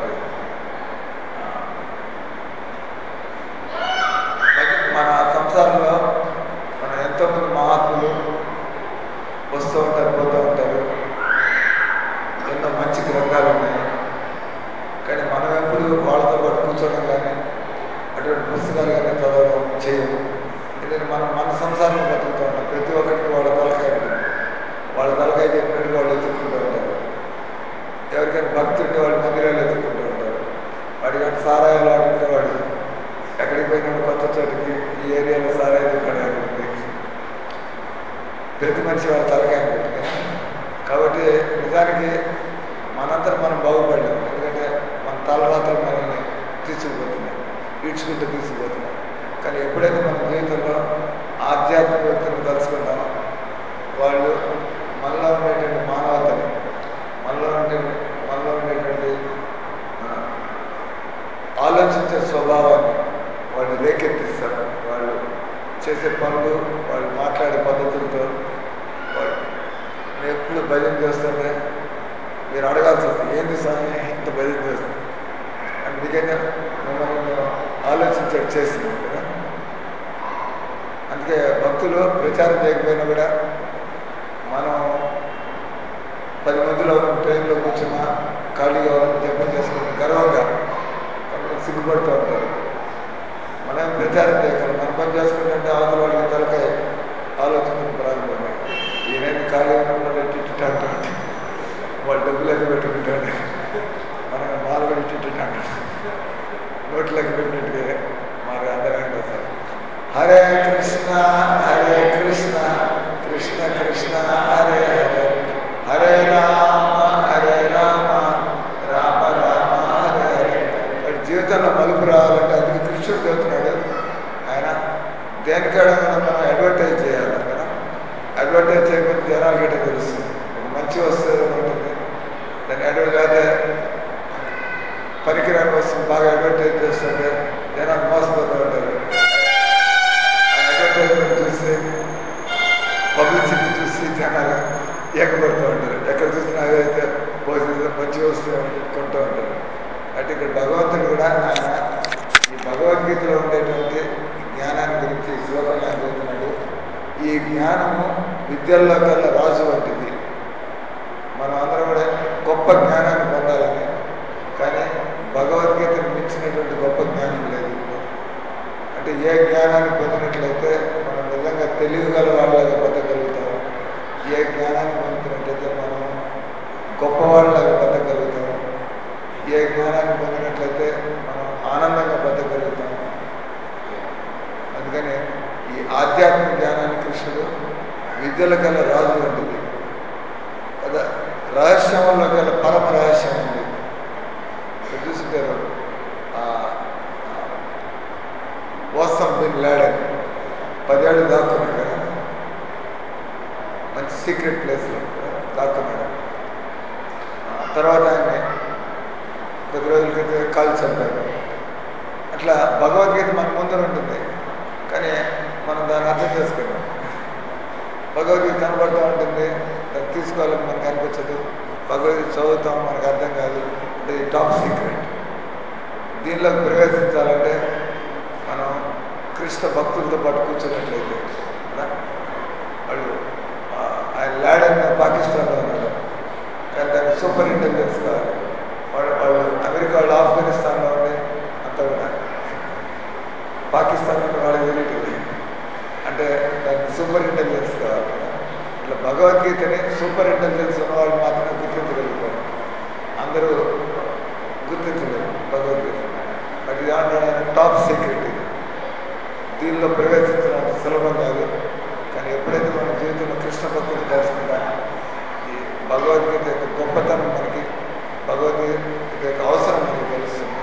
మన సంసారంలో మన ఎంతోమంది మహాత్ములు వస్తూ ఉంటారు, పోతూ ఉంటారు. ఎన్నో మంచి గ్రంథాలు ఉన్నాయి. కానీ మనం ఎప్పుడు వాళ్ళతో పాటు కూర్చోవడం కానీ అటువంటి పుస్తకాలు కానీ చదవడం చేయము. ఎందుకంటే మనం మన సంసారంలో బతుకుతూ ఉంటాం. ప్రతి ఒక్కరికి వాళ్ళ తలకాయ ఉంటుంది. వాళ్ళ తలకాయ చెప్పినట్టు వాళ్ళు ఎత్తుక్కుంటూ ఉంటారు. ఎవరికైనా భక్తి ఉంటే వాళ్ళు మందిరాలు ఎత్తుక్కుంటూ ఉంటారు. వాడికంటే సారాయిలు ఆడుంటే వాడు ఎక్కడికి పోయినాడు కొత్త చోటుకి, ఈ ఏరియాలో సారాయి దుకాణాలు ఉంటుంది. ప్రతి మనిషి వాళ్ళ తలకాయ ఉంటుంది. కాబట్టి నిజానికి మనంతా మనం బాగుపడలేము. ఎందుకంటే మన తలరాతలు మనల్ని తీసుకుపోతున్నాయి, ఈడ్చుకుంటూ తీసుకుపోతున్నాం. కానీ ఎప్పుడైతే మన జీవితంలో ఆధ్యాత్మిక వ్యక్తులను కలుసుకుంటామో వాళ్ళు మనలో ఉండేటువంటి మానవతని, మనలో ఉండేటువంటి ఆలోచించే స్వభావాన్ని వాళ్ళు రేకెత్తిస్తారు. వాళ్ళు చేసే పనులు, వాళ్ళు మాట్లాడే పద్ధతులతో. వాళ్ళు నేను ఎప్పుడు భజన చేస్తుంటే మీరు అడగాల్సి వస్తుంది, ఏంది స్వామి ఇంత భజన చేస్తుంది అని. నిజంగా మిమ్మల్ని మేము ఆలోచించేది చేసినాం కదా. అందుకే భక్తులు ప్రచారం చేయకపోయినా కూడా మనం 10 మందిలో ట్రైన్లో కూర్చున్నా ఖాళీగా జపం చేసుకుని గర్వంగా కొంతమంది సిగ్గుపడుతూ ఉంటారు. మనం ప్రచారం చేయగలం, మన పని చేసుకుంటే అవతల వాళ్ళకి తలకాయ ఆలోచనలు ప్రారంభమై ఈయన ఖాళీ ఉన్నప్పుడు ఇట్టిట్టు అంటాడు, వాళ్ళు డబ్బులు అయితే పెట్టుకుంటాడు, మనం మాలు కూడా ఇట్టిట్టు అంటాడు, నోట్లోకి పెట్టినట్టుగా మాకు అందరం వస్తారు. హరే కృష్ణ హరే కృష్ణ కృష్ణ కృష్ణ హరే హరే హరే రామ రామ రామ హరే హరే. వాడి జీవితంలో మలుపు రావాలంటే అందుకే కృష్ణుడు చెబుతున్నాడు. ఆయన దేనికైనా మనం అడ్వర్టైజ్ చేయాలి కదా. అడ్వర్టైజ్ చేయకపోతే జనాలకి తెలుస్తుంది. మంచి వస్తువు ఉంటుంది, దాన్ని అడ్వర్టైజ్ అయితే పనికిరాని వస్తువు బాగా అడ్వర్టైజ్ చేస్తుంటే జనాలు మోసపోతూ ఉంటారు. అడ్వర్టైజ్మెంట్ చూసి పబ్లిసిటీ చూసి జనాలు ఎక్కబడుతూ ఉంటారు. ఎక్కడ చూసినా అదైతే భోజనం మంచి వస్తువు కొంటూ ఉంటారు. అంటే ఇక్కడ భగవంతుడు కూడా ఆయన ఈ భగవద్గీతలో ఉండేటువంటి జ్ఞానాన్ని గురించి శ్లోకంగా చెబుతున్నాడు. ఈ జ్ఞానము విద్యల్లో కల్లా రాజు వంటిది. మనం అందరం కూడా గొప్ప జ్ఞానాన్ని పొందాలని, కానీ భగవద్గీతను మించినటువంటి గొప్ప జ్ఞానం లేదు. అంటే ఏ జ్ఞానాన్ని పొందినట్లయితే మనం నిజంగా తెలివిగల వాళ్ళగా బతకగలుగుతాం, ఏ జ్ఞానాన్ని పొందినట్లయితే మనం గొప్పవాళ్ళగా బతకగలుగుతాం, ఏ జ్ఞానాన్ని పొందినట్లయితే మనం ఆనందంగా బతకగలుగుతాం. అందుకని ఈ ఆధ్యాత్మిక జ్ఞానాన్ని కృష్ణుడు విద్యల కల్లా రాజు వంటిది కదా. రహస్యంలో కల్లా పరమ రహస్యం ఉంది. చూస్తుంటారు ఓసం బిన్ లాడెన్ 10 ఏళ్ళు దాక్కున్నాడు కదా, మంచి సీక్రెట్ ప్లేస్లో దాక్కున్నాడు. తర్వాత ఆయన్ని 10 రోజుల క్రితం కాల్ చంపారు. అట్లా భగవద్గీత మన ముందర ఉంటుంది, కానీ మనం దాన్ని అర్థం చేసుకున్నాం. భగవద్గీత కనబడుతూ ఉంటుంది, దాన్ని తీసుకోవాలని మనకు అనిపించదు. భగవద్గీత చదువుతాం, మనకు అర్థం కాదు. ఇది టాప్ సీక్రెట్. దీనిలోకి ప్రవేశించాలంటే మనం కృష్ణ భక్తులతో పాటు కూర్చున్నట్లయితే కదా. వాళ్ళు ఆయన లాడెన్ పాకిస్తాన్లో ఉన్నాడు, కానీ దానికి సూపర్ ఇంటెలిజెన్స్ కావాలి. వాళ్ళు అమెరికా వాళ్ళు ఆఫ్ఘనిస్తాన్లో ఉండి అంతా కూడా పాకిస్తాన్ వాళ్ళకి తెలియదు. అంటే దానికి సూపర్ ఇంటెలిజెన్స్ కావాలి కదా. ఇట్లా భగవద్గీతని సూపర్ ఇంటెలిజెన్స్ ఉన్న వాళ్ళు మాత్రమే గుర్తించగలుగుతారు, అందరూ గుర్తించలేరు భగవద్గీత. బట్ ఇది ఏమంటాడు, టాప్ సీక్రెట్. ఇది దీనిలో ప్రవేశించడం సులభం కాదు, కానీ ఎప్పుడైతే మన జీవితంలో కృష్ణ భక్తులు తెలుసుకుంటామో ఈ భగవద్గీత యొక్క గొప్పతనం మనకి, భగవద్గీత యొక్క అవసరం మనకి తెలుస్తుంది.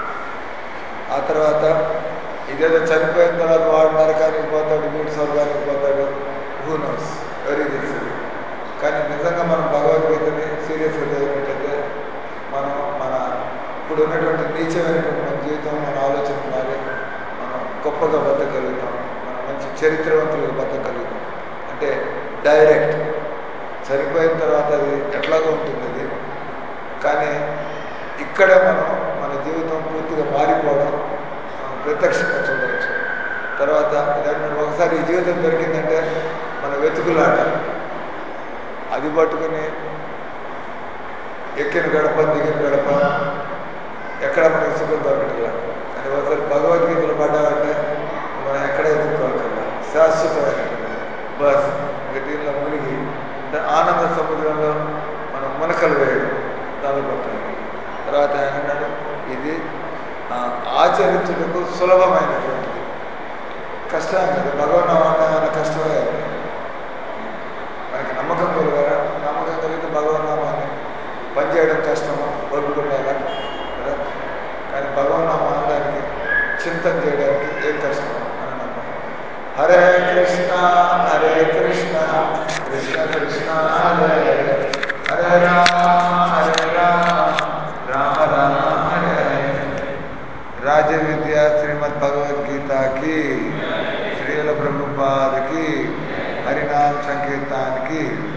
ఆ తర్వాత ఇదేదో చనిపోయిన తర్వాత వాడు నరకానికి పోతాడు, వీడు స్వర్గానికి పోతాడు, హూ నోస్, ఎవరికి తెలిసింది. కానీ నిజంగా మనం భగవద్గీతని సీరియస్గా చదివినట్టయితే మనం మన ఇప్పుడు ఉన్నటువంటి నీచమైనటువంటి మన జీవితం, మన ఆలోచన మారి మనం గొప్పగా బతకగలుగుతాం, మనం మంచి చరిత్రవంతులుగా బతకగలుగుతాం. అంటే డైరెక్ట్ చనిపోయిన తర్వాత అది ఎట్లాగో ఉంటుంది అది, కానీ ఇక్కడే మనం మన జీవితం పూర్తిగా మారిపోవడం ప్రత్యక్షంగా చూడవచ్చు. తర్వాత ఒకసారి ఈ జీవితం దొరికిందంటే మన వెతుకులాట, అది పట్టుకుని ఎక్కిన గడప దిగిన గడప ఎక్కడ మనకి సుఖం దొరకట్లా. కానీ ఒకసారి భగవద్గీతలు పడ్డామంటే మనం ఎక్కడ ఎదుర్కోవాలన్నా శాశ్వతమైనటువంటి బస్ ఇంకా దీనిలో మునిగి ఆనంద సముద్రంలో మనం మునకలు వేయడం మొదలుపెట్టాలి. తర్వాత ఆయన అన్నాడు, ఇది ఆచరించుటకు సులభమైనటువంటిది, కష్టమే కదా. భగవన్నామాన్ని కష్టమే కదా. మనకి నమ్మకం కలగాల, నమ్మకం కలిగితే భగవన్నామాన్ని పనిచేయడం కష్టము, ఒప్పుకుండాలా కదా. కానీ భగవన్నామా అనడానికి, చింతన చేయడానికి ఏం కష్టమో అని నమ్మకం. హరే కృష్ణ కృష్ణ కృష్ణ హరే హరే హరే రామ రామ రామ హరే హరే. రాజ విద్య శ్రీమద్ భగవద్గీత की, శ్రీల ప్రభుపాద की, हरिनाम संकीर्तन की।